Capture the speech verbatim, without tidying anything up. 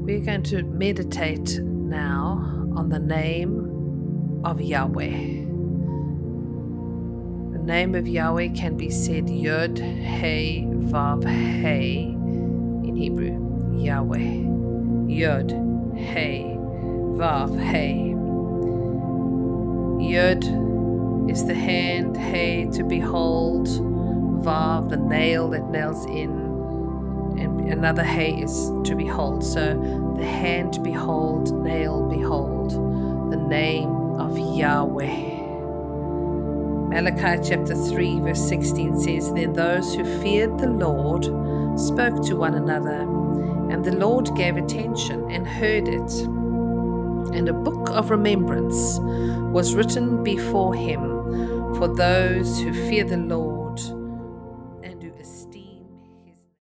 We're going to meditate now on the name of Yahweh. The name of Yahweh can be said Yod, He, Vav, He in Hebrew. Yahweh. Yod, He, Vav, He. Yod is the hand, He to behold, Vav the nail that nails in, and another He is to behold. So the hand behold, nail behold, the name of Yahweh. Malachi chapter three verse sixteen says, Then those who feared the Lord spoke to one another, and the Lord gave attention and heard it. And a book of remembrance was written before him for those who fear the Lord